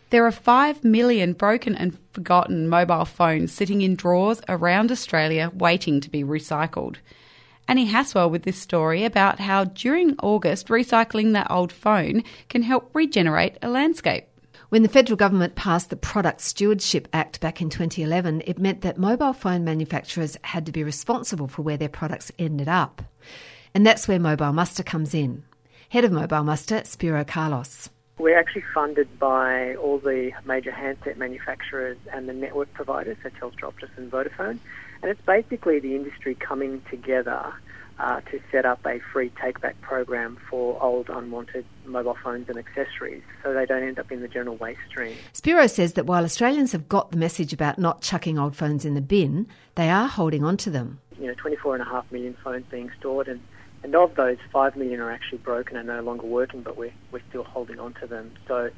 There are 5 million broken and forgotten mobile phones sitting in drawers around Australia waiting to be recycled. Annie Haswell with this story about how during August recycling that old phone can help regenerate a landscape. When the federal government passed the Product Stewardship Act back in 2011, it meant that mobile phone manufacturers had to be responsible for where their products ended up. And that's where Mobile Muster comes in. Head of Mobile Muster, Spiro Carlos. We're actually funded by all the major handset manufacturers and the network providers, so Telstra, Optus and Vodafone. And it's basically the industry coming together to set up a free take-back program for old, unwanted mobile phones and accessories so they don't end up in the general waste stream. Spiro says that while Australians have got the message about not chucking old phones in the bin, they are holding on to them. 24.5 million phones being stored, and of those, 5 million are actually broken and no longer working, but we're still holding on to them. So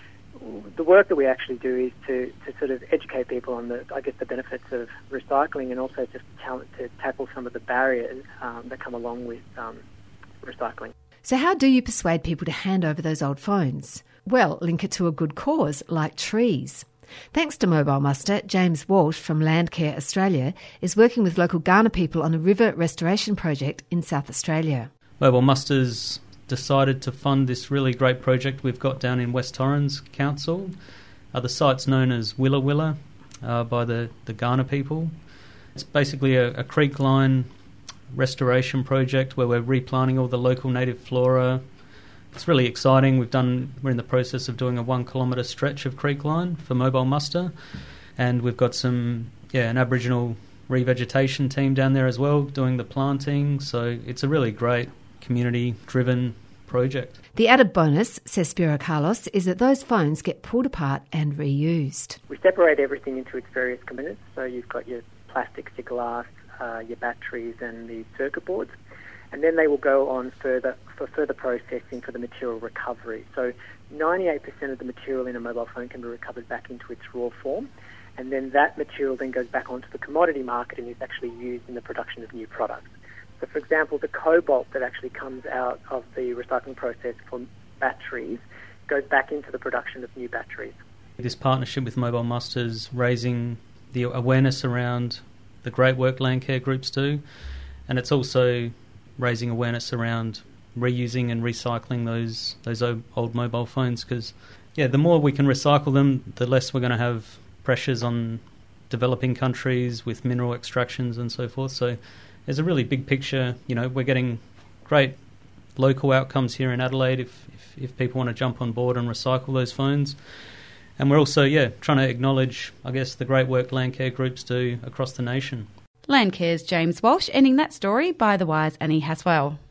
the work that we actually do is to sort of educate people on the benefits of recycling, and also to tackle some of the barriers that come along with recycling. So how do you persuade people to hand over those old phones? Well, link it to a good cause, like trees. Thanks to Mobile Muster, James Walsh from Landcare Australia is working with local Kaurna people on a river restoration project in South Australia. Mobile Muster's decided to fund this really great project we've got down in West Torrens Council. The site's known as Willa Willa by the Kaurna people. It's basically a creek line restoration project where we're replanting all the local native flora. It's really exciting. We're in the process of doing a 1 kilometre stretch of creek line for Mobile Muster, and we've got an Aboriginal revegetation team down there as well doing the planting. So it's a really great community-driven project. The added bonus, says Spiro Carlos, is that those phones get pulled apart and reused. We separate everything into its various components. So you've got your plastics, your glass, your batteries and the circuit boards. And then they will go on for further processing for the material recovery. So 98% of the material in a mobile phone can be recovered back into its raw form, and then that material then goes back onto the commodity market and is actually used in the production of new products. So, for example, the cobalt that actually comes out of the recycling process for batteries goes back into the production of new batteries. This partnership with Mobile Muster is raising the awareness around the great work Landcare groups do, and it's also raising awareness around reusing and recycling those old mobile phones, because the more we can recycle them, the less we're going to have pressures on developing countries with mineral extractions and so forth. So there's a really big picture. We're getting great local outcomes here in Adelaide if people want to jump on board and recycle those phones. And we're also trying to acknowledge, the great work Landcare groups do across the nation. Landcare's James Walsh ending that story by the wise Annie Haswell.